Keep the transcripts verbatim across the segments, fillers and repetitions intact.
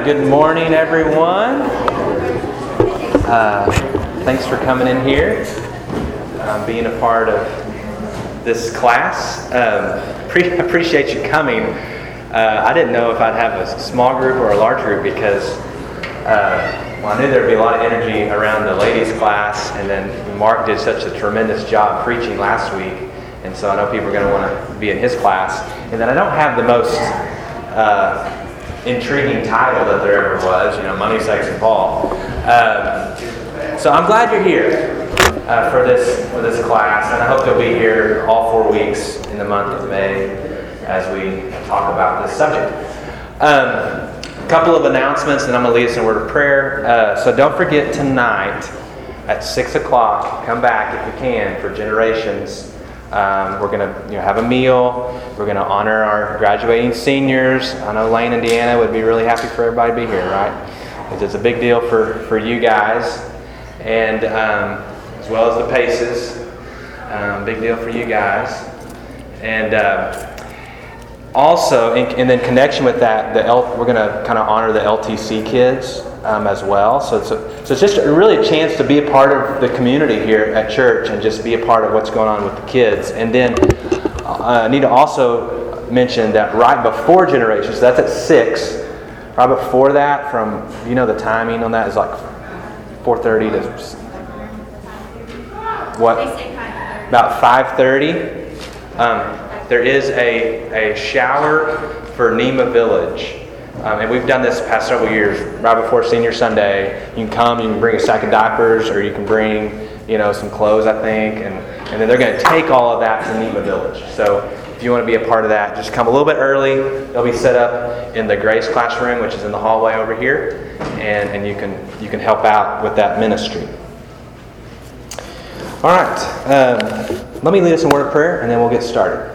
right, good morning, everyone. Uh, thanks for coming in here, um, being a part of this class. Um, pre- appreciate you coming. Uh, I didn't know if I'd have a small group or a large group because uh, well, I knew there'd be a lot of energy around the ladies' class, and then Mark did such a tremendous job preaching last week, and so I know people are going to want to be in his class. And then I don't have the most uh, intriguing title that there ever was, you know, Money, Sex, and Paul. Um, so I'm glad you're here uh, for this for this class, and I hope you'll be here all four weeks in the month of May as we talk about this subject. Um, a couple of announcements, and I'm going to lead us in a word of prayer. Uh, so don't forget tonight at six o'clock, come back if you can for Generations. Um, we're going to you know, have a meal. We're going to honor our graduating seniors. I know Lane and Deanna would be really happy for everybody to be here, right? Because it's a big deal for, for you guys, and um, as well as the Paces. Um, big deal for you guys. And uh, also, in, and in connection with that, the L, we're going to kind of honor the L T C kids um, as well. So it's, a, so it's just really a chance to be a part of the community here at church and just be a part of what's going on with the kids. And then uh, I need to also mention that right before Generations, so that's at six. Right before that, from you know the timing on that is like four thirty to what? About five thirty. Um, there is a, a shower for Nema Village. Um, and we've done this the past several years. Right before Senior Sunday, you can come, you can bring a sack of diapers, or you can bring, you know, some clothes, I think, and, and then they're going to take all of that to Nema Village. So if you want to be a part of that, just come a little bit early. They'll be set up in the Grace classroom, which is in the hallway over here, and, and you can you can help out with that ministry. All right, um, let me lead us in a word of prayer, and then we'll get started.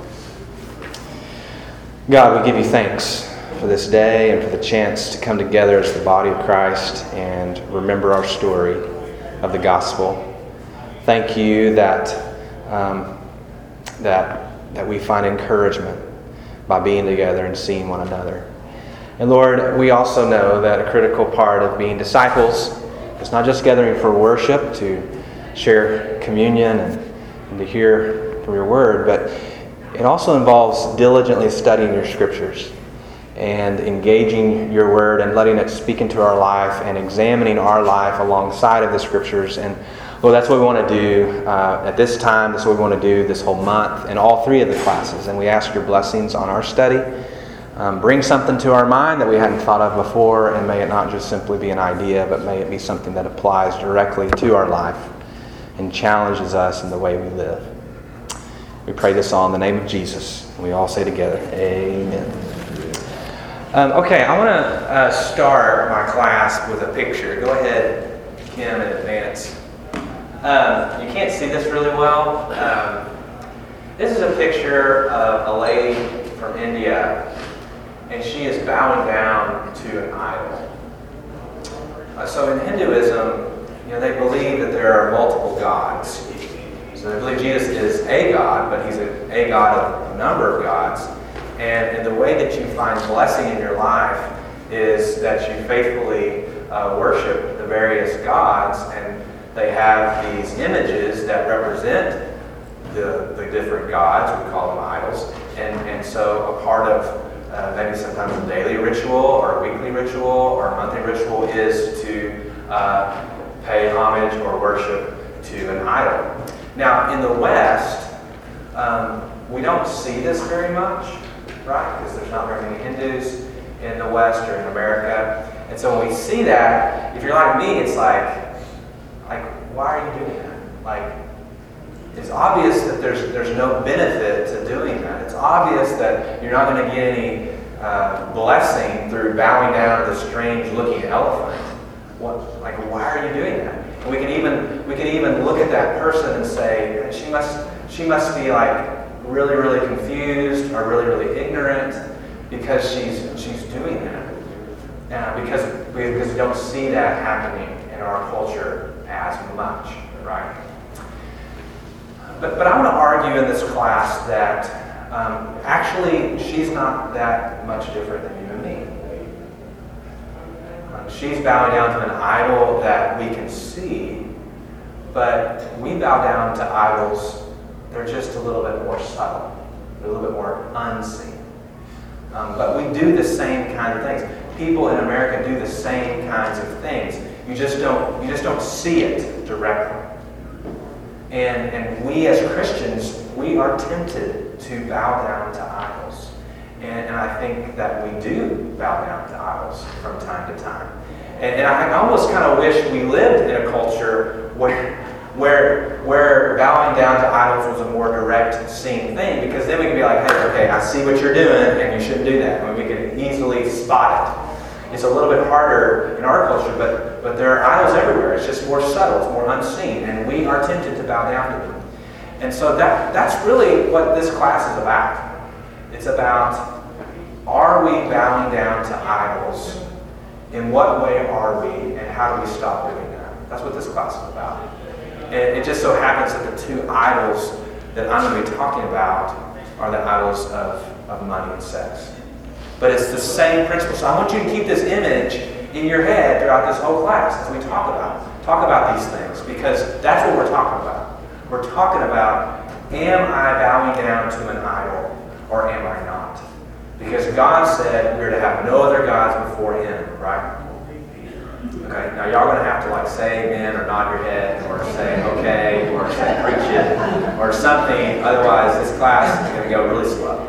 God, we give you thanks for this day and for the chance to come together as the body of Christ and remember our story of the gospel. Thank you that um, that that we find encouragement by being together and seeing one another. And Lord, we also know that a critical part of being disciples is not just gathering for worship to share communion and, and to hear from your word, but it also involves diligently studying your scriptures and engaging your word and letting it speak into our life and examining our life alongside of the scriptures. And Lord, that's what we want to do uh, at this time. That's what we want to do this whole month in all three of the classes. And we ask your blessings on our study. Um, bring something to our mind that we hadn't thought of before, and may it not just simply be an idea, but may it be something that applies directly to our life and challenges us in the way we live. We pray this all in the name of Jesus. We all say together, amen. Um, okay, I want to uh, start my class with a picture. Go ahead, Kim, in advance. Um, you can't see this really well. Um, this is a picture of a lady from India, and she is bowing down to an idol. Uh, so in Hinduism, you know, they believe that there are multiple gods. So they believe Jesus is a God, but he's a, a God of a number of gods. And, and the way that you find blessing in your life is that you faithfully uh, worship the various gods, and they have these images that represent the, the different gods. We call them idols. And, and so a part of uh, maybe sometimes a daily ritual or a weekly ritual or a monthly ritual is to uh, pay homage or worship to an idol. Now, in the West, um, we don't see this very much, right? Because there's not very many Hindus in the West or in America. And so when we see that, if you're like me, it's like, like, why are you doing that? Like, it's obvious that there's there's no benefit to doing that. It's obvious that you're not going to get any uh, blessing through bowing down to the strange-looking elephant. What? Like, why are you doing that? And we can even we can even look at that person and say, she must she must be like really really confused or really really ignorant because she's she's doing that. Uh, because we because we don't see that happening in our culture as much, right? But but I want to argue in this class that um, actually she's not that much different than you and me. Um, she's bowing down to an idol that we can see, but we bow down to idols. They're just a little bit more subtle. They're a little bit more unseen. Um, but we do the same kind of things. People in America do the same kinds of things. You just don't, you just don't see it directly. And, and we as Christians, we are tempted to bow down to idols. And, and I think that we do bow down to idols from time to time. And, and I almost kind of wish we lived in a culture where, where, where bowing down to idols was a more direct seen thing, because then we can be like, hey, okay, I see what you're doing, and you shouldn't do that. I mean, we can easily spot it. It's a little bit harder in our culture, but, but there are idols everywhere. It's just more subtle, it's more unseen, and we are tempted to bow down to them. And so that that's really what this class is about. It's about, are we bowing down to idols? In what way are we, and how do we stop doing that? That's what this class is about. And it just so happens that the two idols that I'm going to be talking about are the idols of, of money and sex. But it's the same principle. So I want you to keep this image in your head throughout this whole class as we talk about talk about these things, because that's what we're talking about. We're talking about, am I bowing down to an idol or am I not? Because God said we're to have no other gods before Him, right? Okay, now y'all going to have to like say amen or nod your head or say okay or say preach it or something. Otherwise, this class is going to go really slow.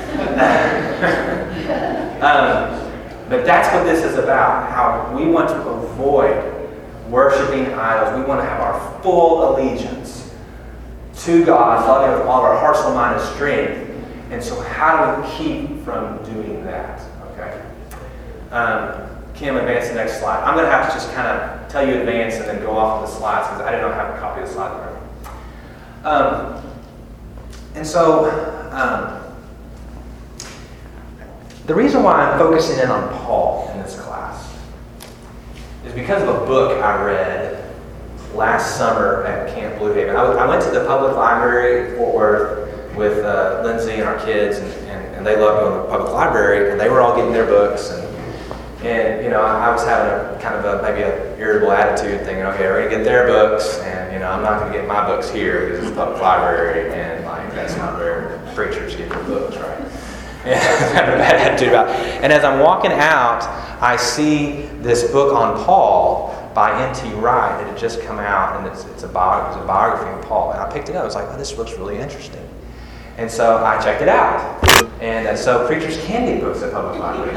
um, but that's what this is about. How we want to avoid worshiping idols. We want to have our full allegiance to God, loving with all of our heart, soul, mind, and strength. And so, how do we keep from doing that? Okay. Um, Kim, advance the next slide. I'm going to have to just kind of tell you advance and then go off of the slides because I did not have a copy of the slide already. Um, and so, um, the reason why I'm focusing in on Paul in this class is because of a book I read last summer at Camp Blue Haven. I, I went to the public library in Fort Worth with uh, Lindsay and our kids, and, and, and they love going to the public library, and they were all getting their books, and and you know I, I was having a kind of a maybe a irritable attitude, thinking, okay, we're gonna get their books, and you know I'm not gonna get my books here because it's a public library, and like that's not where preachers get their books, right? And I have a bad attitude about it. And as I'm walking out, I see this book on Paul by N T Wright that had just come out, and it's, it's, a, bio, it's a biography of Paul. And I picked it up. I was like, oh, this looks really interesting. And so I checked it out. And uh, so preachers can get books at public libraries.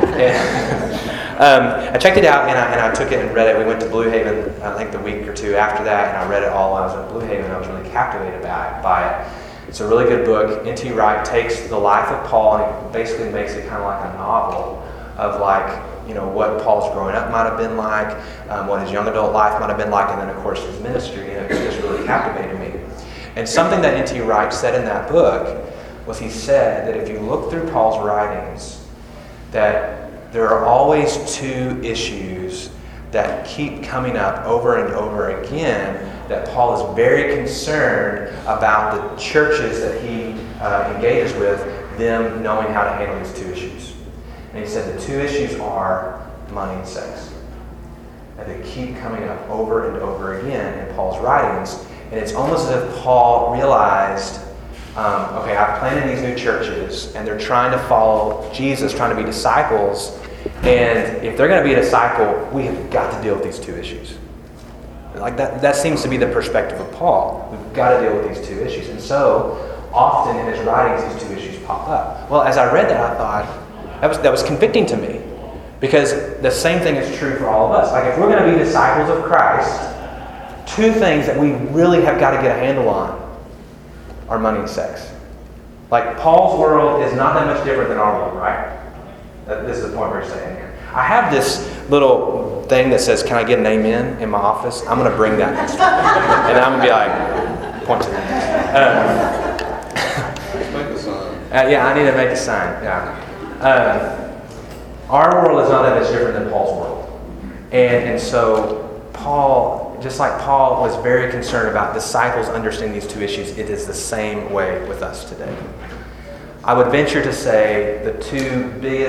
and, um, I checked it out, and I, and I took it and read it. We went to Blue Haven, I think the week or two after that, and I read it all while I was at Blue Haven, and I was really captivated by it. By it. It's a really good book. N T Wright takes the life of Paul and basically makes it kind of like a novel of like, you know, what Paul's growing up might have been like, um, what his young adult life might have been like, and then of course his ministry, and it just really captivated me. And something that N T Wright said in that book was he said that if you look through Paul's writings, that there are always two issues that keep coming up over and over again, that Paul is very concerned about the churches that he uh, engages with, them knowing how to handle these two issues. And he said the two issues are money and sex. And they keep coming up over and over again in Paul's writings. And it's almost as if Paul realized, um, okay, I've planted these new churches, and they're trying to follow Jesus, trying to be disciples. And if they're going to be a disciple, we have got to deal with these two issues. Like that, that seems to be the perspective of Paul. We've got to deal with these two issues. And so, often in his writings, these two issues pop up. Well, as I read that, I thought, that was, that was convicting to me. Because the same thing is true for all of us. Like if we're going to be disciples of Christ, two things that we really have got to get a handle on are money and sex. Like Paul's world is not that much different than our world, right? This is the point we're saying here. I have this little thing that says, can I get an amen in my office? I'm going to bring that next time. And I'm going to be like, point to that. Um, make a sign. Uh, yeah, I need to make a sign. Yeah. Um, our world is not that much different than Paul's world. And, and so Paul, just like Paul was very concerned about disciples understanding these two issues, it is the same way with us today. I would venture to say the two biggest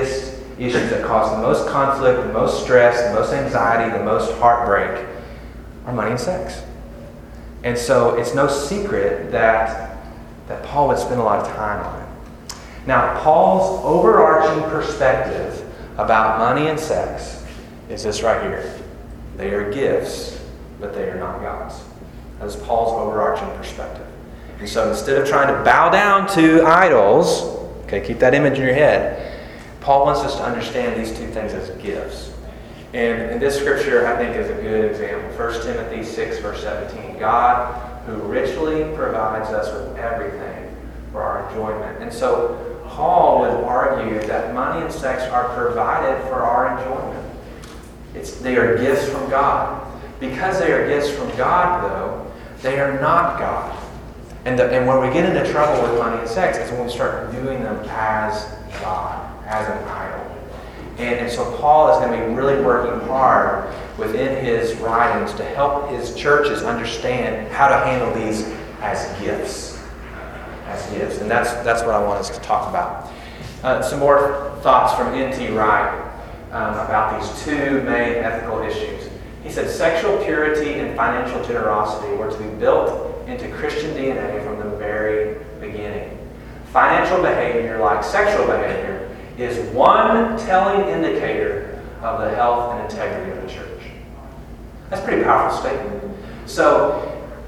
issues that cause the most conflict, the most stress, the most anxiety, the most heartbreak are money and sex. And so it's no secret that, that Paul would spend a lot of time on it. Now, Paul's overarching perspective about money and sex is this right here. They are gifts, but they are not God's. That is Paul's overarching perspective. And so instead of trying to bow down to idols, okay, keep that image in your head, Paul wants us to understand these two things as gifts. And, and this scripture, I think, is a good example. First Timothy six, verse seventeen. God, who richly provides us with everything for our enjoyment. And so Paul would argue that money and sex are provided for our enjoyment. It's, they are gifts from God. Because they are gifts from God, though, they are not God. And, the, and where we get into trouble with money and sex is when we start viewing them as God, as an idol. And, and so Paul is going to be really working hard within his writings to help his churches understand how to handle these as gifts. As gifts. And that's, that's what I want us to talk about. Uh, some more thoughts from N T Wright um, about these two main ethical issues. He said sexual purity and financial generosity were to be built into Christian D N A from the very beginning. Financial behavior, like sexual behavior, is one telling indicator of the health and integrity of the church. That's a pretty powerful statement. So,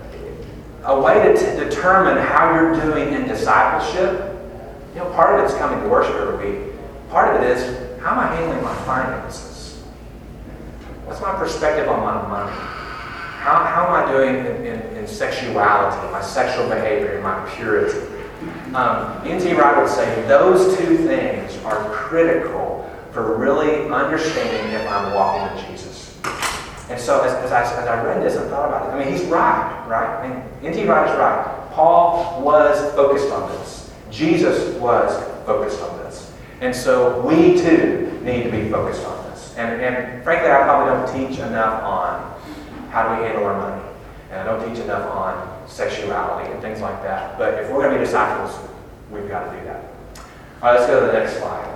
a way to t- determine how you're doing in discipleship, you know, part of it's coming to worship every week. Part of it is, how am I handling my finances? What's my perspective on my money? How, how am I doing in, in, in sexuality, my sexual behavior, my purity? Um, N T Wright would say those two things are critical for really understanding if I'm walking with Jesus. And so as, as, I, as I read this and thought about it, I mean, he's right, right? I mean, N T Wright is right. Paul was focused on this. Jesus was focused on this. And so we too need to be focused on this. And, and frankly, I probably don't teach enough on how do we handle our money. And I don't teach enough on sexuality and things like that. But if we're going to be disciples, we've got to do that. All right, let's go to the next slide.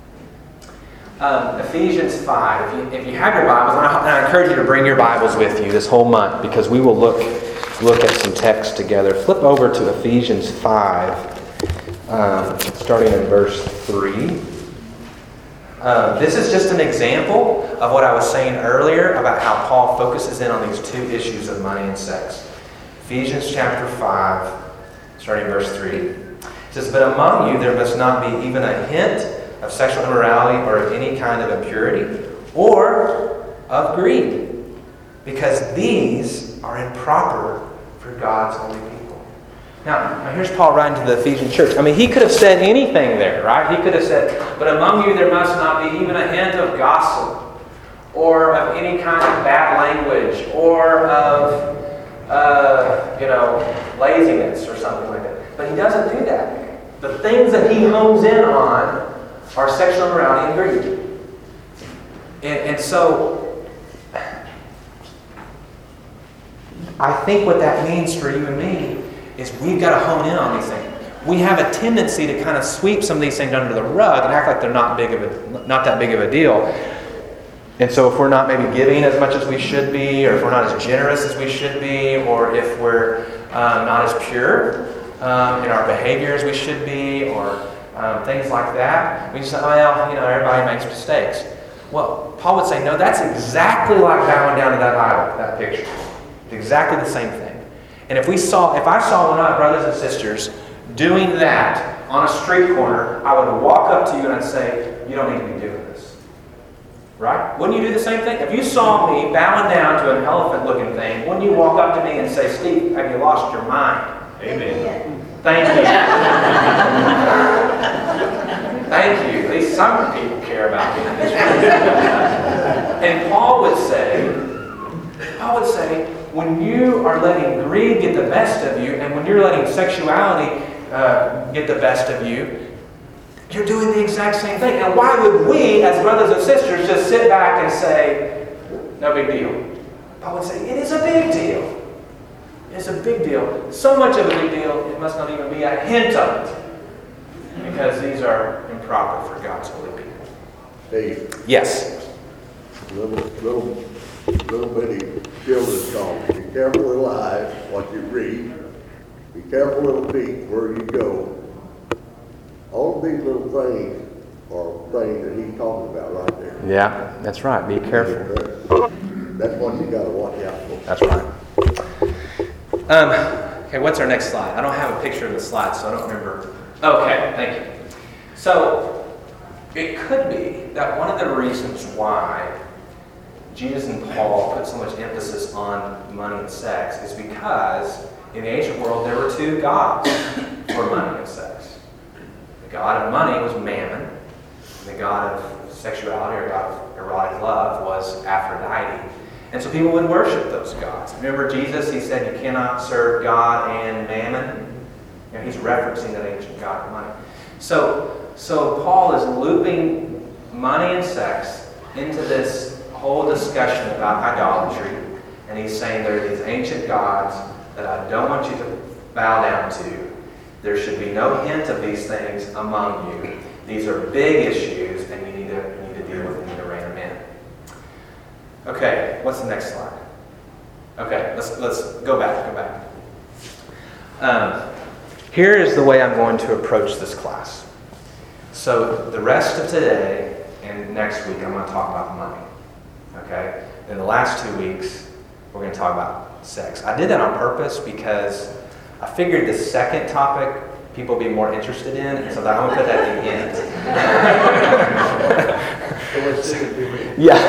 Um, Ephesians five. If you, if you have your Bibles, and I, and I encourage you to bring your Bibles with you this whole month because we will look look at some text together. Flip over to Ephesians five, um, starting in verse three. Um, this is just an example of what I was saying earlier about how Paul focuses in on these two issues of money and sex. Ephesians chapter five, starting in verse three. It says, "But among you there must not be even a hint of sexual immorality or of any kind of impurity or of greed, because these are improper for God's holy people." Now, now here's Paul writing to the Ephesian church. I mean, he could have said anything there, right? He could have said, "But among you there must not be even a hint of gossip or of any kind of bad language or of, uh, you know, laziness or something like that." But he doesn't do that. The things that he hones in on are sexual immorality and greed. And, and so, I think what that means for you and me is we've got to hone in on these things. We have a tendency to kind of sweep some of these things under the rug and act like they're not big of a, not that big of a deal. And so if we're not maybe giving as much as we should be, or if we're not as generous as we should be, or if we're um, not as pure um, in our behavior as we should be, or um, things like that, we just say, "Oh, well, you know, everybody makes mistakes." Well, Paul would say, no, that's exactly like bowing down to that idol, that picture. It's exactly the same thing. And if we saw, if I saw one of my brothers and sisters doing that on a street corner, I would walk up to you and I'd say, "You don't need to be doing this." Right? Wouldn't you do the same thing? If you saw me bowing down to an elephant-looking thing, wouldn't you walk up to me and say, "Steve, have you lost your mind?" Amen. Thank you. Thank you. At least some people care about me. And Paul would say, Paul would say, when you are letting greed get the best of you, and when you're letting sexuality uh, get the best of you, you're doing the exact same thing. Now, why would we, as brothers and sisters, just sit back and say, "No big deal"? Paul would say, it is a big deal. It's a big deal. So much of a big deal, it must not even be a hint of it. Because these are improper for God's holy people. Hey, Yes. little, little, little bitty children's song. Be careful, little eyes, what you read. Be careful, little feet, where you go. All of these little things are things that he's talking about right there. Yeah, that's right. Be careful. That's what you got to watch out for. That's right. Um, okay, what's our next slide? I don't have a picture of the slide, so I don't remember. Okay, thank you. So, it could be that one of the reasons why Jesus and Paul put so much emphasis on money and sex is because in the ancient world there were two gods for money and sex. The god of money was Mammon, and the god of sexuality or god of erotic love was Aphrodite. And so people would worship those gods. Remember Jesus, he said you cannot serve God and Mammon. You know, he's referencing that ancient god of money. So, so Paul is looping money and sex into this whole discussion about idolatry. And he's saying there are these ancient gods that I don't want you to bow down to. There should be no hint of these things among you. These are big issues, and you need to, you need to deal with them. You need to rein them in. Okay, what's the next slide? Okay, let's let's go back, go back. Um, here is the way I'm going to approach this class. So the rest of today and next week, I'm going to talk about money. Okay? In the last two weeks, we're going to talk about sex. I did that on purpose because I figured the second topic people would be more interested in, and so that I'm going to put that at the end. Yeah,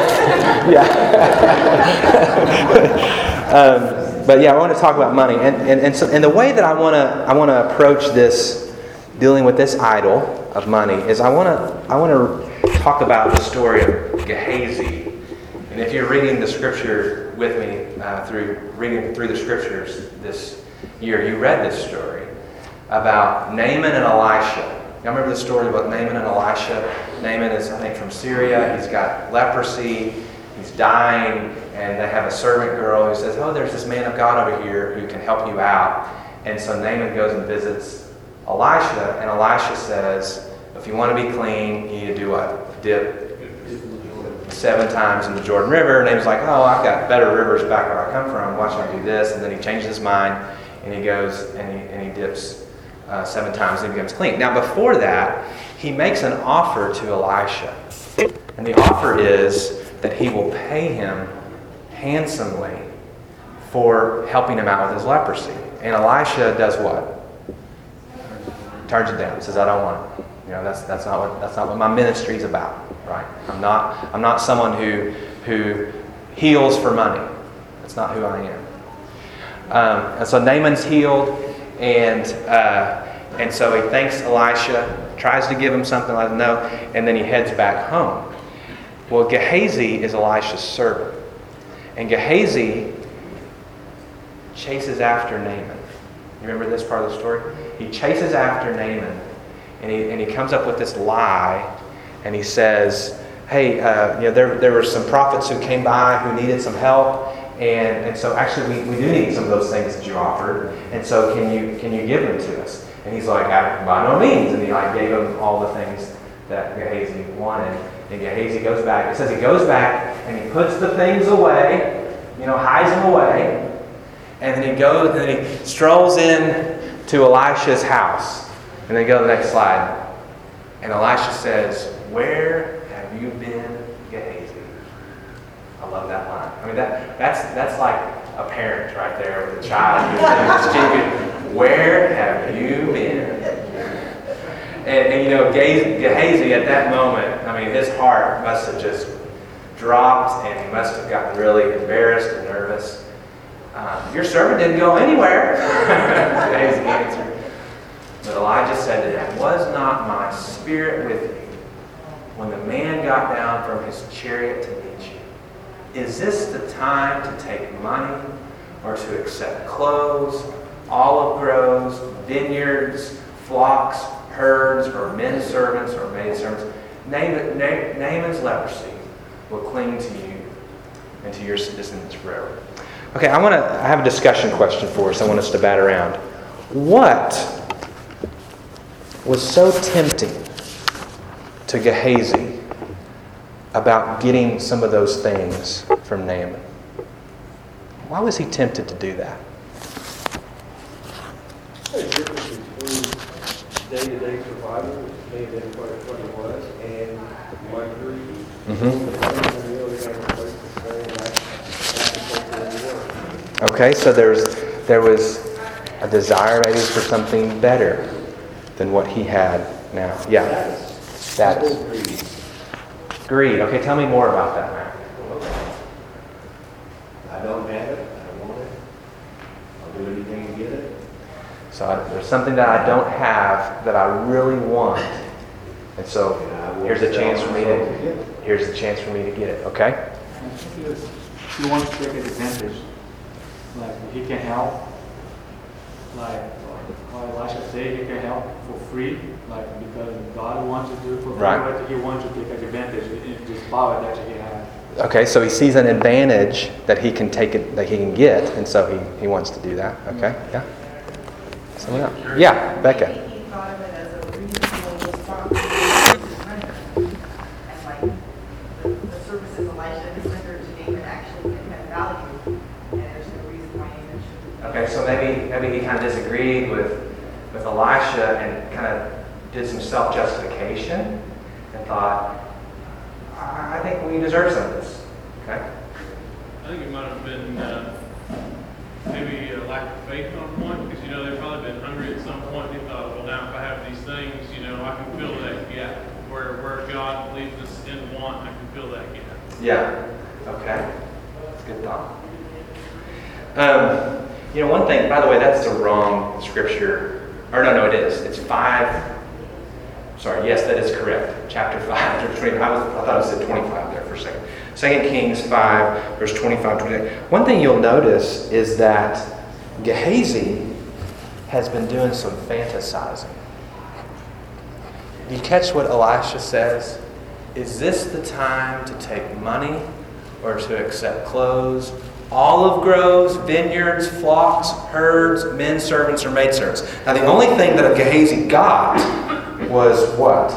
yeah. um, but yeah, I want to talk about money, and and and, so, and the way that I want to I want to approach this, dealing with this idol of money, is I want to I want to talk about the story of Gehazi. And if you're reading the scripture with me uh, through reading through the scriptures this year, you read this story about Naaman and Elisha. Y'all remember the story about Naaman and Elisha? Naaman is, I think, from Syria. He's got leprosy. He's dying. And they have a servant girl who says, oh, there's this man of God over here who can help you out. And so Naaman goes and visits Elisha. And Elisha says, if you want to be clean, you need to do what? Dip seven times in the Jordan River. And Naaman's like, oh, I've got better rivers back where I come from. Why should I do this? And then he changes his mind. And he goes and he, and he dips Uh, seven times and he becomes clean. Now before that, he makes an offer to Elisha. And the offer is that he will pay him handsomely for helping him out with his leprosy. And Elisha does what? Turns it down. Says, I don't want it. You know, that's that's not what that's not what my ministry is about. Right? I'm not I'm not someone who who heals for money. That's not who I am. Um, and so Naaman's healed. And uh, and so he thanks Elisha, tries to give him something, let him know, and then he heads back home. Well, Gehazi is Elisha's servant. And Gehazi chases after Naaman. You remember this part of the story? He chases after Naaman, and he and he comes up with this lie, and he says, hey, uh, you know, there, there were some prophets who came by who needed some help. And, and so actually we, we do need some of those things that you offered. And so can you can you give them to us? And he's like, by no means. And he like gave him all the things that Gehazi wanted. And Gehazi goes back. It says he goes back and he puts the things away, you know, hides them away. And then he goes and then he strolls in to Elisha's house. And then go to the next slide. And Elisha says, where have you been, Gehazi? I love that line. I mean, that that's that's like a parent right there with a child. Where have you been? And, and you know, Gehazi at that moment, I mean, his heart must have just dropped, and he must have gotten really embarrassed and nervous. Um, Your servant didn't go anywhere. Gehazi answered. But Elijah said to him, was not my spirit with you when the man got down from his chariot to meet you? Is this the time to take money or to accept clothes, olive groves, vineyards, flocks, herds, or men servants or maidservants? Naaman, Naaman's leprosy will cling to you and to your descendants forever. Okay, I want to. I have a discussion question for us. I want us to bat around. What was so tempting to Gehazi about getting some of those things from Naaman? Why was he tempted to do that? The difference between day-to-day survival, which may have been what it what it was, and luxury. Mm-hmm. You know, they got a place to stay, and that's, that's the work. Okay, so there's there was a desire maybe for something better than what he had now. Yeah. Status. Greed. Greed. Okay, tell me more about that, Matt. I don't have it. I don't want it. I'll do anything to get it. So I, there's something that I don't have that I really want, and so here's a chance for me to here's the chance for me to get it. Okay. I think he, was, he wants to take advantage. Like he can help. Like how Elisha said, he can help for free. Like because God wants to do it for free, Right. but he wants to take advantage of this power that he has. Okay, so he sees an advantage that he can take it, that he can get, and so he, he wants to do that. Okay, yeah. Someone else? Yeah, Becca. He thought of it as a reasonable response to his render. And like the, the services Elisha has rendered to David actually had value, and there's no reason why David should. Okay, so maybe maybe he kind of disagreed with with Elisha and kind of did some self-justification and thought, I, I think we deserve some of this. Okay. I think it might have been uh, maybe a lack of faith on point, because, you know, they've probably been hungry at some point. They thought, well, now if I have these things, you know, I can fill that gap. Where where God leaves us in want, I can fill that gap. Yeah. Okay. That's a good thought. Um, you know, one thing, by the way, that's the wrong scripture. Or no, no, it is. It's five. Sorry, yes, that is correct. Chapter five, verse twenty-five. I, was, I thought it said twenty-five there for a second. Second Kings five, verse twenty-five, twenty-eight. One thing you'll notice is that Gehazi has been doing some fantasizing. Do you catch what Elisha says? Is this the time to take money or to accept clothes, olive groves, vineyards, flocks, herds, men servants, or maidservants? Now, the only thing that Gehazi got was what?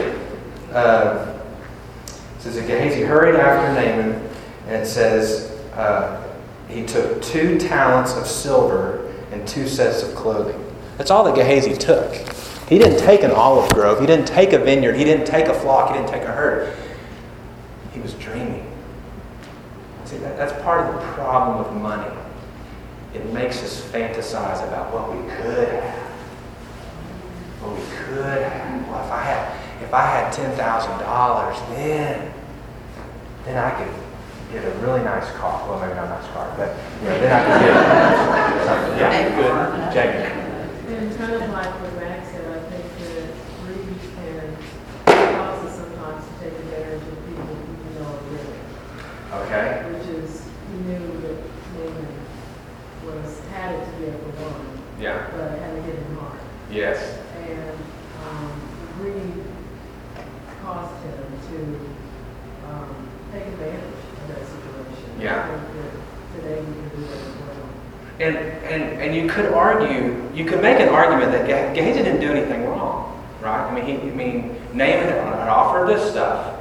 Uh, it says that Gehazi hurried after Naaman, and it says uh, he took two talents of silver and two sets of clothing. That's all that Gehazi took. He didn't take an olive grove. He didn't take a vineyard. He didn't take a flock. He didn't take a herd. He was dreaming. See, that, that's part of the problem with money. It makes us fantasize about what we could have. What we could have. Well, if I had, if I had ten thousand dollars, then, then I could get a really nice car. Well, maybe not a nice car, but you know, then I could get something. Yeah, good. Jamie. And kind of like what Max said, I think that greed can cause us sometimes to take advantage of people who you know are living. Okay. Which is, he knew that Naaman was, had it together for one, Yeah. but had a hidden heart. Yes. And um, greed caused him to um, take advantage of that situation. Yeah. I think that today we can do that as well. And, and and you could argue, you could make an argument that Ge- Gehazi didn't do anything wrong, right? I mean, he, I mean, Naaman had offered this stuff.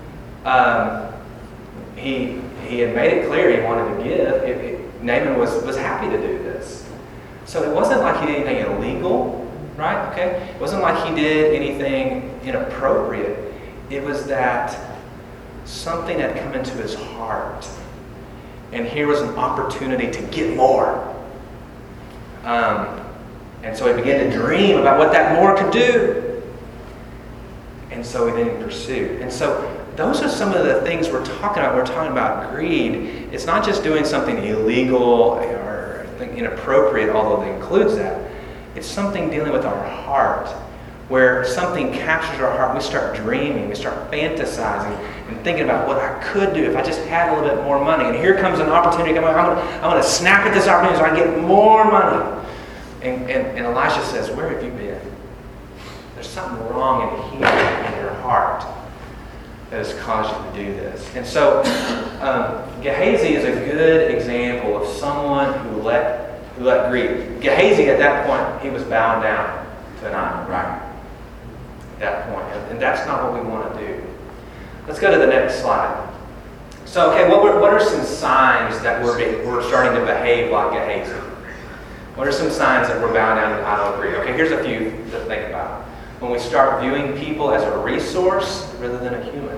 Um, he he had made it clear he wanted to give. It, it, Naaman was was happy to do this, so it wasn't like he did anything illegal, right? Okay, it wasn't like he did anything inappropriate. It was that something had come into his heart. And here was an opportunity to get more. Um, and so he began to dream about what that more could do. And so he then pursued. And so those are some of the things we're talking about. We're talking about greed. It's not just doing something illegal or inappropriate, although it includes that. It's something dealing with our heart, where something captures our heart. We start dreaming. We start fantasizing and thinking about what I could do if I just had a little bit more money. And here comes an opportunity. I'm going to, I'm going to snap at this opportunity so I can get more money. And, and, and Elisha says, where have you been? There's something wrong in here, in your heart, that has caused you to do this. And so um, Gehazi is a good example of someone who let, who let greed. Gehazi, at that point, he was bound down to an idol, right? That point. And that's not what we want to do. Let's go to the next slide. So, okay, what, were, what are some signs that we're, be, we're starting to behave like Gehazi? What are some signs that we're bowing down to idolatry? Okay, here's a few to think about. When we start viewing people as a resource rather than a human.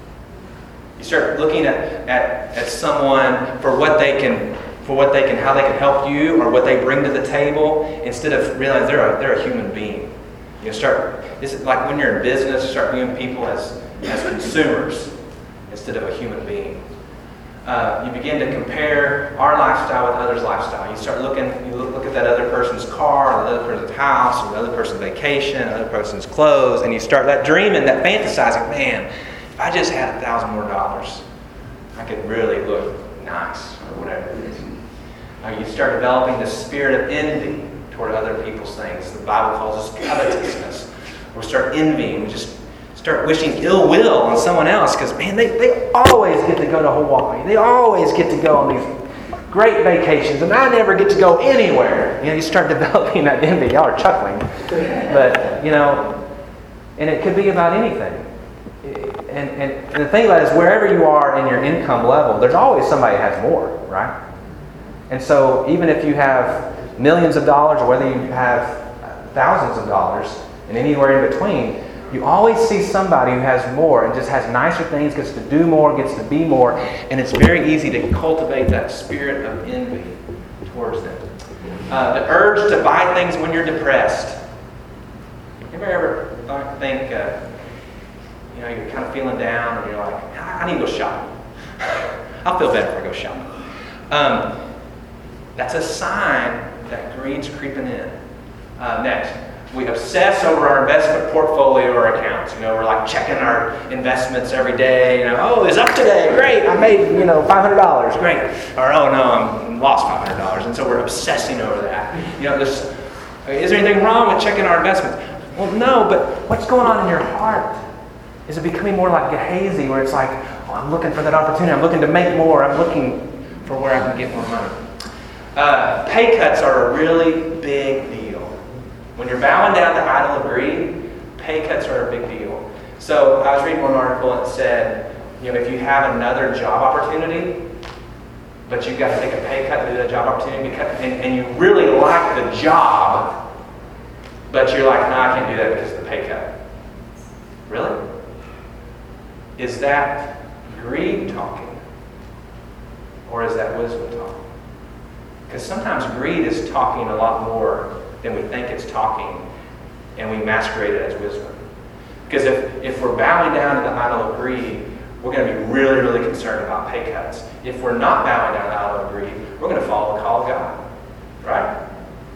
You start looking at, at, at someone for what they can, for what they can, how they can help you, or what they bring to the table, instead of realizing they're a, they're a human being. You start. This is like when you're in business, you start viewing people as as consumers instead of a human being. Uh, you begin to compare our lifestyle with others' lifestyle. You start looking, you look, look at that other person's car, or the other person's house, or the other person's vacation, another person's clothes, and you start that dreaming, that fantasizing, man, if I just had a thousand more dollars, I could really look nice, or whatever it is. Uh, you start developing the spirit of envy toward other people's things. The Bible calls us covetousness. We start envying, we just start wishing ill will on someone else because, man, they, they always get to go to Hawaii. They always get to go on these great vacations, and I never get to go anywhere. You know, you start developing that envy. Y'all are chuckling. But, you know, and it could be about anything. And, and, and the thing about it is, wherever you are in your income level, there's always somebody that has more, right? And so even if you have millions of dollars, or whether you have thousands of dollars, and anywhere in between, you always see somebody who has more and just has nicer things, gets to do more, gets to be more, and it's very easy to cultivate that spirit of envy towards them. Uh, the urge to buy things when you're depressed. You ever ever think, uh, you know, you're kind of feeling down, and you're like, I need to go shopping. I'll feel better if I go shopping. Um, that's a sign that greed's creeping in. Uh, next. We obsess over our investment portfolio or accounts. You know, we're like checking our investments every day. You know, oh, it's up today. Great. I made, you know, five hundred dollars. Great. Or, oh, no, I'm lost five hundred dollars. And so we're obsessing over that. You know, this, is there anything wrong with checking our investments? Well, no, but what's going on in your heart? Is it becoming more like Gehazi, where it's like, oh, I'm looking for that opportunity. I'm looking to make more. I'm looking for where I can get more money. Uh, pay cuts are a really big deal. When you're bowing down to idol of greed, pay cuts are a big deal. So I was reading one article and it said, you know, if you have another job opportunity, but you've got to take a pay cut to do that job opportunity, because, and, and you really like the job, but you're like, no, I can't do that because of the pay cut. Really? Is that greed talking? Or is that wisdom talking? Because sometimes greed is talking a lot more than we think it's talking, and we masquerade it as wisdom. Because if, if we're bowing down to the idol of greed, we're going to be really, really concerned about pay cuts. If we're not bowing down to the idol of greed, we're going to follow the call of God. Right?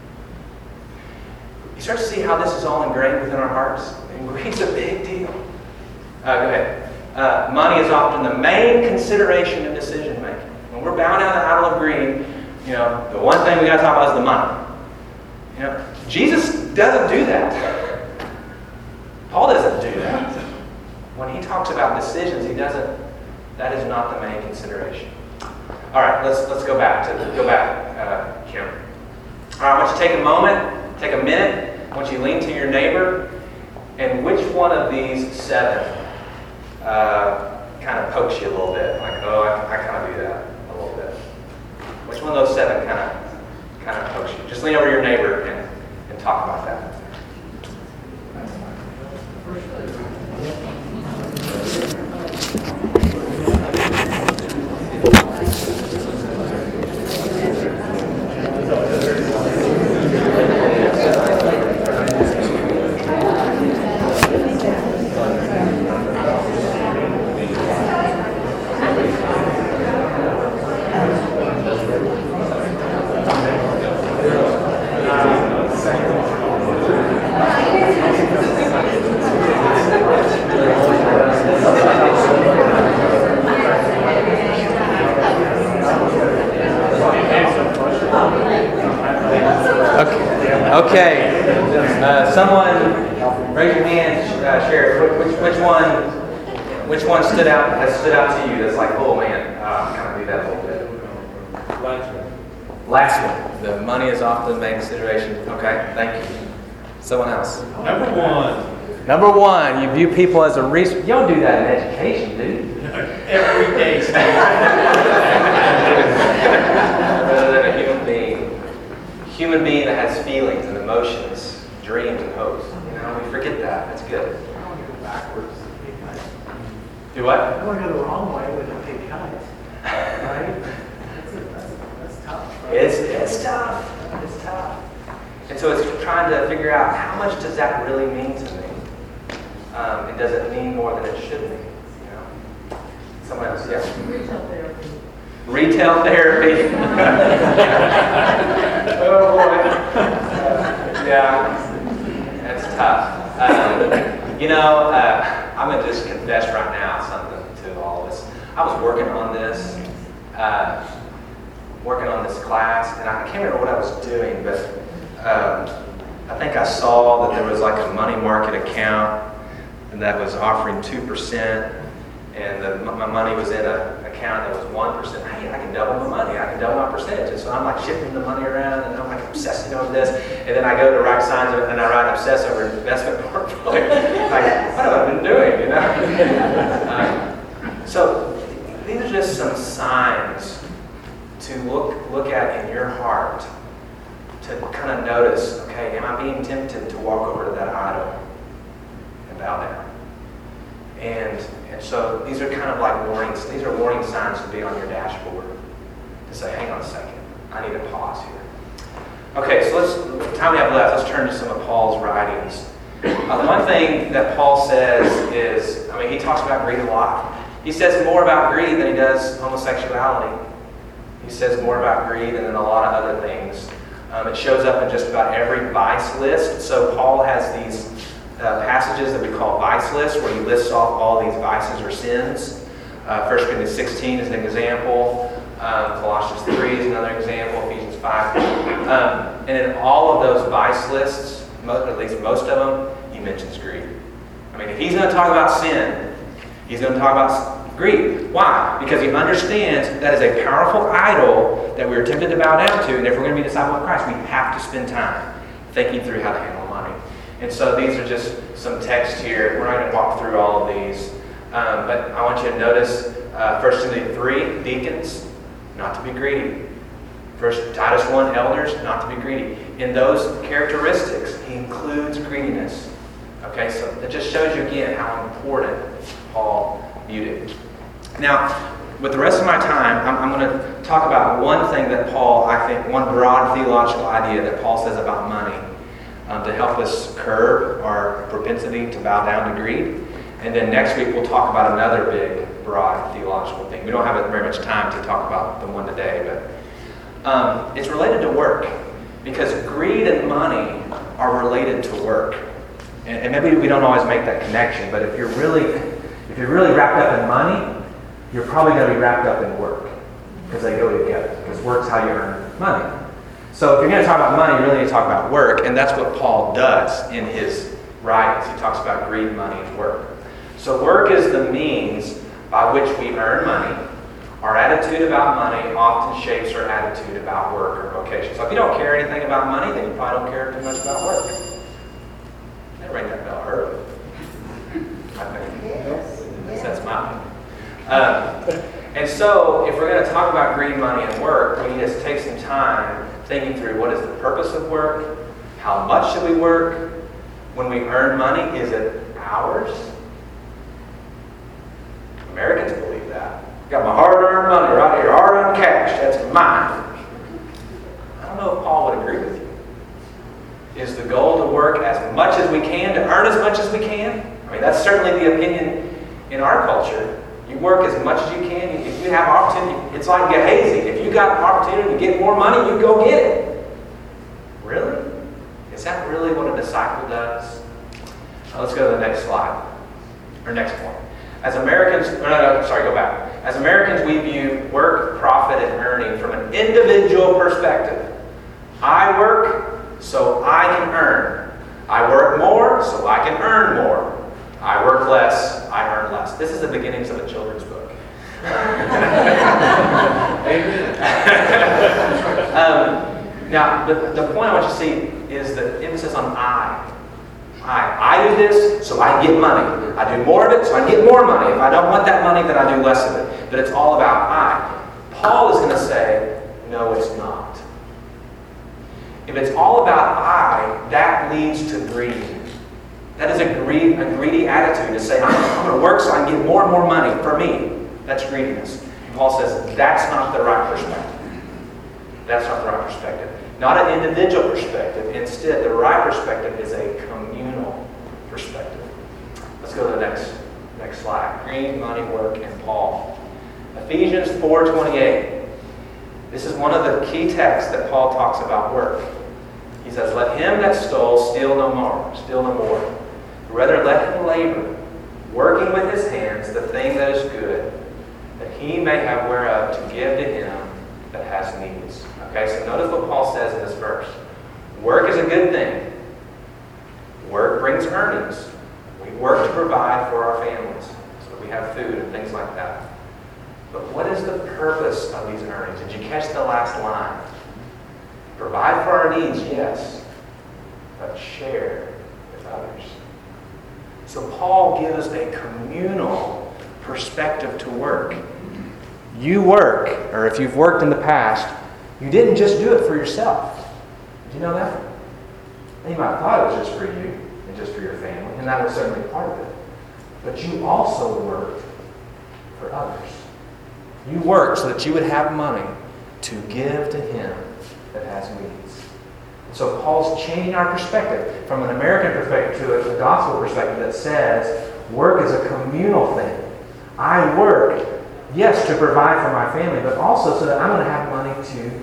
You start to see how this is all ingrained within our hearts. And greed's a big deal. Uh, go ahead. Uh, money is often the main consideration in decision making. When we're bowing down to the idol of greed, you know, the one thing we got to talk about is the money. You know, Jesus doesn't do that. Paul doesn't do that. When he talks about decisions, he doesn't. That is not the main consideration. All right, let's let's go back to go back, uh, Kim. All right, I want you to take a moment, take a minute. I want you to lean to your neighbor, and which one of these seven uh, kind of pokes you a little bit? Like, oh, I, I kind of do that a little bit. Which one of those seven kind of kind of pokes you? Just lean over to your neighbor and, and talk about that. Okay, uh, someone raise your hand, uh, Sheriff. Which, which one? Which one stood out? Has stood out to you? That's like, oh man, uh, kind of do that a little bit. Last one. Last one. The money is often the main consideration. Okay, thank you. Someone else. Number one, Number one, you view people as a resource. You don't do that in education, do you? Every day. Rather than a human being. Human being that has feelings and emotions, dreams and hopes. You know, we forget that. That's good. I don't go backwards. Be kind. Do what? I don't want to go the wrong way with a big kind. Right? That's, a, that's, that's tough. Right? It's, it's tough. It's tough. And so it's trying to figure out how much does that really mean to me? Um, and does it mean more than it should mean? You know? Someone else, yes? Retail therapy. Retail therapy. Oh boy. Yeah, that's tough. Um, you know, uh, I'm going to just confess right now something to all of us. I was working on this, uh, working on this class, and I can't remember what I was doing, but um, I think I saw that there was like a money market account and that was offering two percent, and the, my money was in an account that was one percent. Hey, I can double my money. I can double my percentage. And so I'm like shifting the money around, and I'm like obsessing over this. And then I go to write signs, and I write obsess over investment portfolio. Like, what have I been doing, you know? um, so these are just some signs to look look at in your heart, to kind of notice, okay, am I being tempted to walk over to that idol and bow down? And and so these are kind of like warnings. These are warning signs to be on your dashboard. To say, hang on a second, I need to pause here. Okay, so let's, the time we have left, let's turn to some of Paul's writings. Uh, one thing that Paul says is, I mean, he talks about greed a lot. He says more about greed than he does homosexuality. He says more about greed than a lot of other things. Um, it shows up in just about every vice list. So Paul has these uh, passages that we call vice lists, where he lists off all these vices or sins. Uh, First Corinthians sixteen is an example. Um, Colossians three is another example. Ephesians five. Um, and in all of those vice lists, most, at least most of them, he mentions greed. I mean, if he's going to talk about sin, he's going to talk about greed. Why? Because he understands that is a powerful idol that we're tempted to bow down to, and if we're going to be disciples of Christ, we have to spend time thinking through how to handle money. And so these are just some text here. We're not going to walk through all of these, um, but I want you to notice uh, First Timothy three, deacons, not to be greedy. First Titus one, elders, not to be greedy. In those characteristics, he includes greediness. Okay, so it just shows you again how important Paul viewed it. Now, with the rest of my time, I'm, I'm going to talk about one thing that Paul, I think, one broad theological idea that Paul says about money um, to help us curb our propensity to bow down to greed. And then next week we'll talk about another big, broad theological thing. We don't have very much time to talk about the one today, but um, it's related to work, because greed and money are related to work. And, and maybe we don't always make that connection, but if you're really if you're really wrapped up in money, you're probably going to be wrapped up in work, because they go together, because work's how you earn money. So if you're going to talk about money, you really need to talk about work, and that's what Paul does in his writings. He talks about greed, money, and work. So work is the means by which we earn money. Our attitude about money often shapes our attitude about work or vocation. So if you don't care anything about money, then you probably don't care too much about work. They ring that bell early. I think. Yes. That's my opinion. Um, and so, if we're going to talk about greed, money, and work, we need to take some time thinking through what is the purpose of work, how much should we work, when we earn money, is it ours? Americans believe that. Got my hard-earned money right here, hard-earned cash, that's mine. I don't know if Paul would agree with you. Is the goal to work as much as we can, to earn as much as we can? I mean, that's certainly the opinion in our culture. You work as much as you can. If you have opportunity, it's like Gehazi. If you got an opportunity to get more money, you go get it. Really? Is that really what a disciple does? Now, let's go to the next slide, or next point. As Americans, no, no, no, sorry, go back. As Americans, we view work, profit, and earning from an individual perspective. I work so I can earn. I work more so I can earn more. I work less, I earn less. This is the beginnings of a children's book. Amen. um, now, the, the point I want you to see is the emphasis on I. I, I do this so I get money. I do more of it so I get more money. If I don't want that money, then I do less of it. But it's all about I. Paul is going to say, no, it's not. If it's all about I, that leads to greed. That is a greedy, a greedy attitude to say, I'm, I'm going to work so I can get more and more money for me. That's greediness. And Paul says, that's not the right perspective. That's not the right perspective. Not an individual perspective. Instead, the right perspective is a communal perspective. Let's go to the next, next slide. Greed, money, work, and Paul. Ephesians four twenty-eight. This is one of the key texts that Paul talks about work. He says, let him that stole steal no more, steal no more. Rather let him labor, working with his hands the thing that is good, that he may have whereof to give to him that has needs. Okay, so notice what Paul says in this verse. Work is a good thing. Work brings earnings. We work to provide for our families, so that we have food and things like that. But what is the purpose of these earnings? Did you catch the last line? Provide for our needs, yes, but share with others. So Paul gives a communal perspective to work. You work, or if you've worked in the past, you didn't just do it for yourself. Did you know that? You might have thought it was just for you and just for your family, and that was certainly part of it. But you also worked for others. You worked so that you would have money to give to him that has needs. So Paul's changing our perspective from an American perspective to a gospel perspective that says work is a communal thing. I work, yes, to provide for my family, but also so that I'm going to have money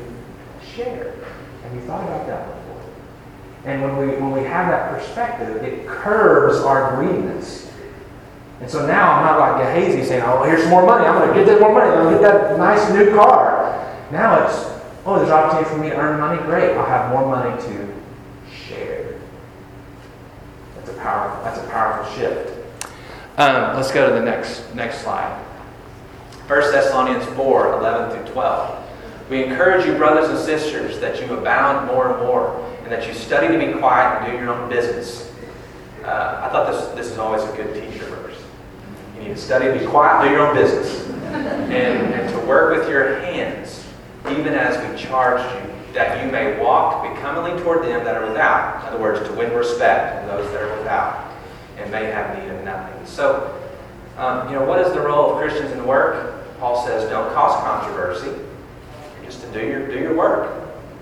to share. Have you thought about that before? And when we when we have that perspective, it curbs our greediness. And so now I'm not like Gehazi saying, oh, here's some more money. I'm going to get that more money. I'm going to get that nice new car. Now it's, oh, there's an opportunity for me to earn money. Great. I'll have more money to share. That's a powerful, that's a powerful shift. Um, let's go to the next, next slide. First Thessalonians four, eleven through twelve. We encourage you, brothers and sisters, that you abound more and more, and that you study to be quiet and do your own business. Uh, I thought this, this is always a good teacher verse. You need to study to be quiet, do your own business. And, and to work with your hands, even as we charged you, that you may walk becomingly toward them that are without. In other words, to win respect to those that are without, and may have need of nothing. So, um, you know, what is the role of Christians in work? Paul says, don't cause controversy. You're just to do your, do your work.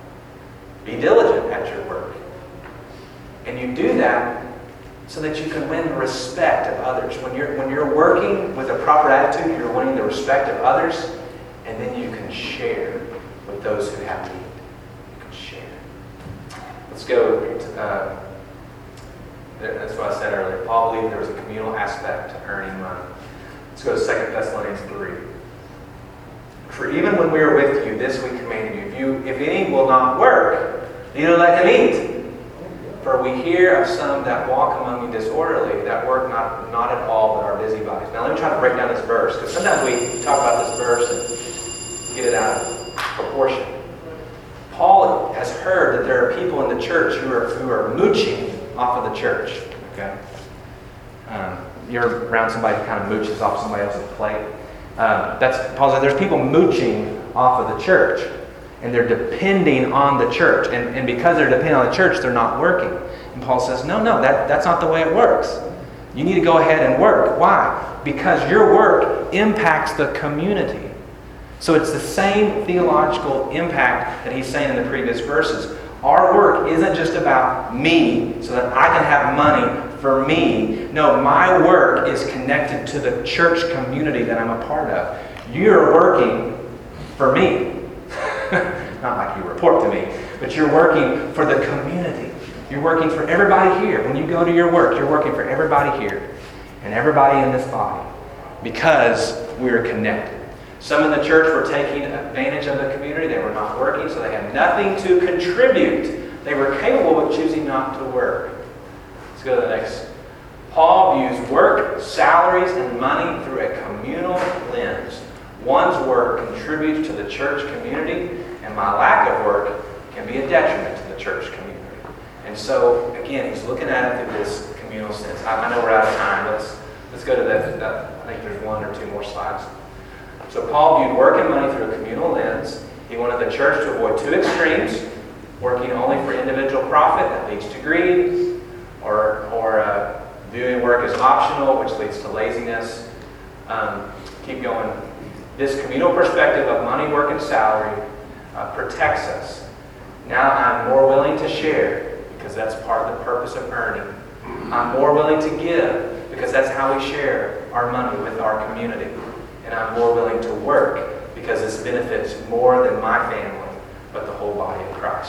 Be diligent at your work. And you do that so that you can win the respect of others. When you're, when you're working with a proper attitude, you're winning the respect of others, and then you can share with those who have need. You can share. Let's go to, uh, that's what I said earlier. Paul believed there was a communal aspect to earning money. Let's go to Second Thessalonians three. For even when we are with you, this we command you. If, you, if any will not work, neither let him eat. For we hear of some that walk among you disorderly, that work not, not at all, but are busybodies. Now let me try to break down this verse, because sometimes we talk about this verse and get it out of proportion. Paul has heard that there are people in the church who are who are mooching off of the church. Okay, um, you're around somebody who kind of mooches off somebody else's plate. Um, that's Paul said. There's people mooching off of the church. And they're depending on the church. And, and because they're depending on the church, they're not working. And Paul says, no, no, that, that's not the way it works. You need to go ahead and work. Why? Because your work impacts the community. So it's the same theological impact that he's saying in the previous verses. Our work isn't just about me so that I can have money for me. No, my work is connected to the church community that I'm a part of. You're working for me. Not like you report to me, but you're working for the community. You're working for everybody here. When you go to your work, you're working for everybody here and everybody in this body because we're connected. Some in the church were taking advantage of the community. They were not working, so they had nothing to contribute. They were capable of choosing not to work. Let's go to the next. Paul views work, salaries, and money through a communal lens. One's work contributes to the church community, and my lack of work can be a detriment to the church community. And And so, again, he's looking at it through this communal sense. I, I know we're out of time. Let's, let's go to that, that. I think there's one or two more slides. So Paul viewed work and money through a communal lens. He wanted the church to avoid two extremes, working only for individual profit that leads to greed, or, or uh, viewing work as optional, which leads to laziness. Um, keep going. This communal perspective of money, work, and salary uh, protects us. Now I'm more willing to share because that's part of the purpose of earning. I'm more willing to give because that's how we share our money with our community. And I'm more willing to work because this benefits more than my family, but the whole body of Christ.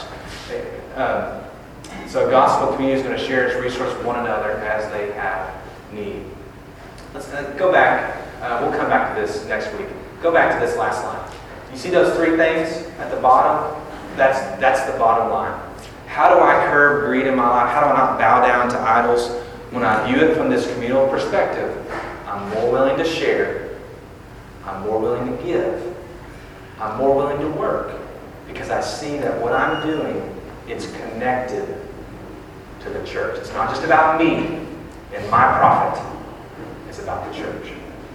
Um, so gospel community is going to share its resources with one another as they have need. Let's uh, go back. Uh, we'll come back to this next week. Go back to this last line. You see those three things at the bottom? That's, that's the bottom line. How do I curb greed in my life? How do I not bow down to idols? When I view it from this communal perspective, I'm more willing to share. I'm more willing to give. I'm more willing to work because I see that what I'm doing is connected to the church. It's not just about me and my profit. It's about the church.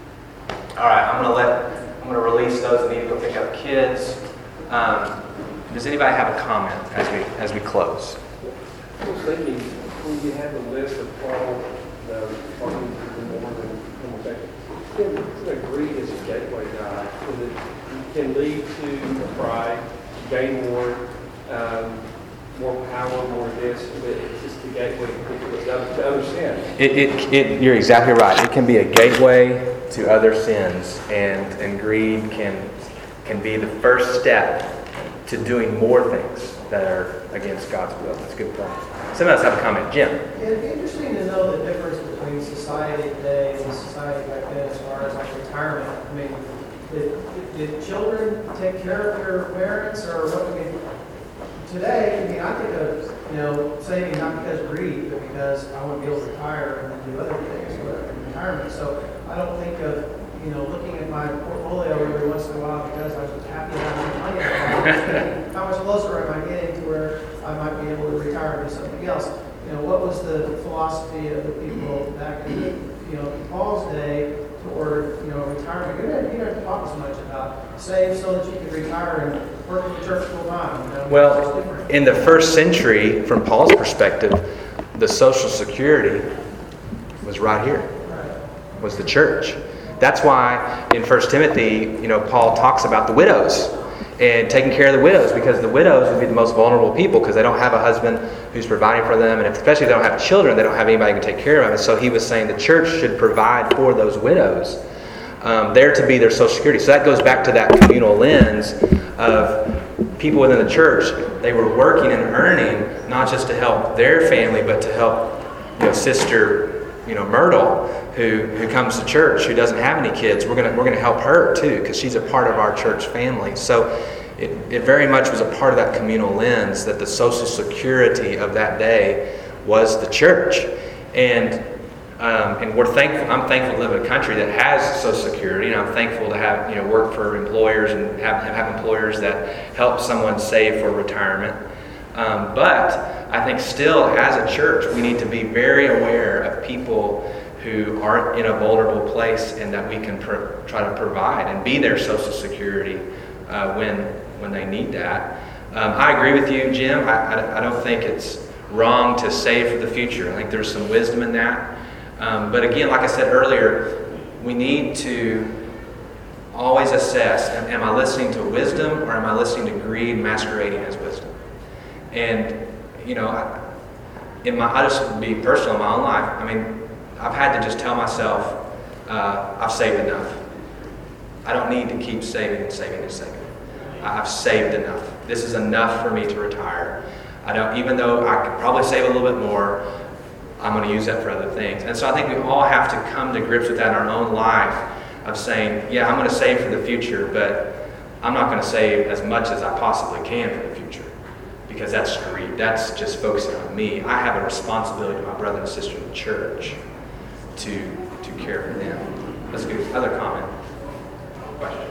All right, I'm going to let I'm going to release those that need to go pick up kids. Um, does anybody have a comment as we as we close? I was thinking, when you have a list of Paul, the talking to more than homosexual, can, can greed as a gateway guy, it can lead to pride, gain more, um, more power, more this, but it's just the gateway to understand. It, it, it, you're exactly right. It can be a gateway to other sins, and, and greed can can be the first step to doing more things that are against God's will. That's a good point. Somebody else have a comment. Jim? Yeah, it'd be interesting to know the difference between society today and society back then as far as like retirement. I mean, did, did children take care of their parents, or what? I mean, today, I mean, I think of, you know, saving not because of greed, but because I want to be able to retire and then do other things in retirement. So I don't think of, you know, looking at my portfolio every once in a while because I was happy to have money. How much closer am I getting to where I might be able to retire and do something else? You know, what was the philosophy of the people back in, you know, Paul's day toward, you know, retirement? You didn't, you didn't have to talk as much about save so that you could retire and work in the church full time. You know? Well, in the first century, from Paul's perspective, the Social Security was right here, was the church. That's why in First Timothy, you know, Paul talks about the widows and taking care of the widows, because the widows would be the most vulnerable people because they don't have a husband who's providing for them, and especially if they don't have children, they don't have anybody who can take care of them. And so he was saying the church should provide for those widows. Um, there to be their Social Security. So that goes back to that communal lens of people within the church. They were working and earning not just to help their family, but to help, you know, Sister, you know, Myrtle, who who comes to church, who doesn't have any kids. We're gonna we're gonna help her too, because she's a part of our church family. So it it very much was a part of that communal lens that the Social Security of that day was the church, and. Um, and we're thankful. I'm thankful to live in a country that has Social Security, and I'm thankful to have, you know, work for employers and have have employers that help someone save for retirement. Um, but I think still, as a church, we need to be very aware of people who are in a vulnerable place, and that we can pro- try to provide and be their Social Security uh, when when they need that. Um, I agree with you, Jim. I, I, I don't think it's wrong to save for the future. I think there's some wisdom in that. Um, but again, like I said earlier, we need to always assess, am, am I listening to wisdom, or am I listening to greed masquerading as wisdom? And, you know, I, in my, I just be personal in my own life. I mean, I've had to just tell myself, uh, I've saved enough. I don't need to keep saving and saving and saving. I've saved enough. This is enough for me to retire. I don't, even though I could probably save a little bit more, I'm going to use that for other things. And so I think we all have to come to grips with that in our own life, of saying, yeah, I'm going to save for the future, but I'm not going to save as much as I possibly can for the future, because that's greed. That's just focusing on me. I have a responsibility to my brother and sister in the church to, to care for them. Let's go. Other comment? Question?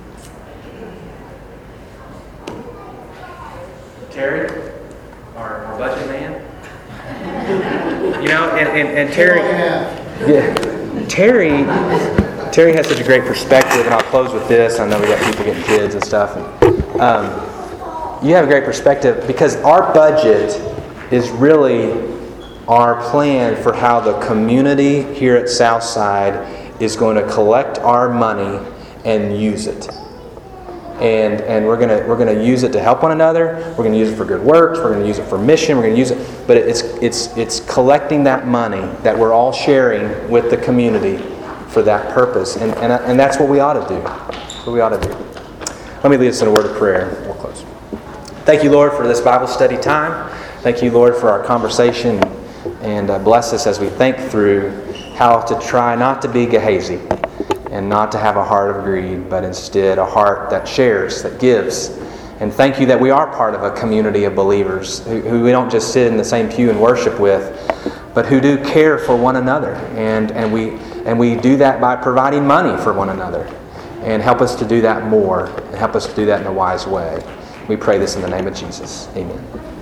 Terry? Or, or budget man. You know, and, and, and Terry, yeah, Terry, Terry has such a great perspective, and I'll close with this. I know we got people getting kids and stuff. And, um, you have a great perspective because our budget is really our plan for how the community here at Southside is going to collect our money and use it. And and we're gonna we're gonna use it to help one another. We're gonna use it for good works. We're gonna use it for mission. We're gonna use it, but it's it's it's collecting that money that we're all sharing with the community for that purpose. And and and that's what we ought to do. That's what we ought to do. Let me lead us in a word of prayer. We'll close. Thank you, Lord, for this Bible study time. Thank you, Lord, for our conversation, and uh, bless us as we think through how to try not to be Gehazi. And not to have a heart of greed, but instead a heart that shares, that gives. And thank you that we are part of a community of believers who, who we don't just sit in the same pew and worship with, but who do care for one another. And, and, we, and we do that by providing money for one another. And help us to do that more, and help us to do that in a wise way. We pray this in the name of Jesus. Amen.